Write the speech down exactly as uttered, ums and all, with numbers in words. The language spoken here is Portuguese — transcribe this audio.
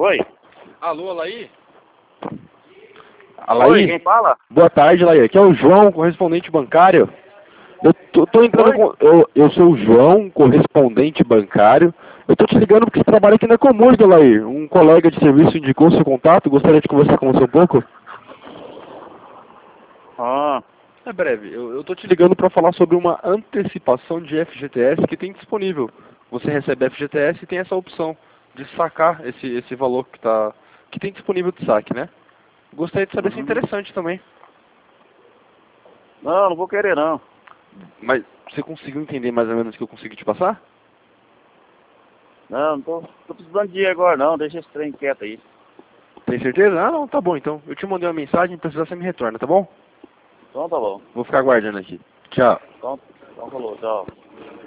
Oi. Alô, Alaí? Alaí? Oi, quem fala? Boa tarde, Alaí. Aqui é o João, correspondente bancário. Eu tô, tô entrando com... Eu, eu sou o João, correspondente bancário. Eu tô te ligando porque você trabalha aqui na Comurg, Alaí. Um colega de serviço indicou seu contato. Gostaria de conversar com você um pouco? Ah. É breve. Eu, eu tô te ligando para falar sobre uma antecipação de F G T S que tem disponível. Você recebe F G T S e tem essa opção de sacar esse, esse valor que, tá, que tem disponível de saque, né? Gostaria de saber se é Uhum. interessante também. Não, não vou querer não. Mas você conseguiu entender mais ou menos o que eu consegui te passar? Não, não tô, tô precisando de dinheiro agora não, deixa esse trem quieto aí. Tem certeza? Ah, não, tá bom então. Eu te mandei uma mensagem, precisar você me retorna, tá bom? Então tá bom. Vou ficar aguardando aqui. Tchau. Então, então falou, tchau.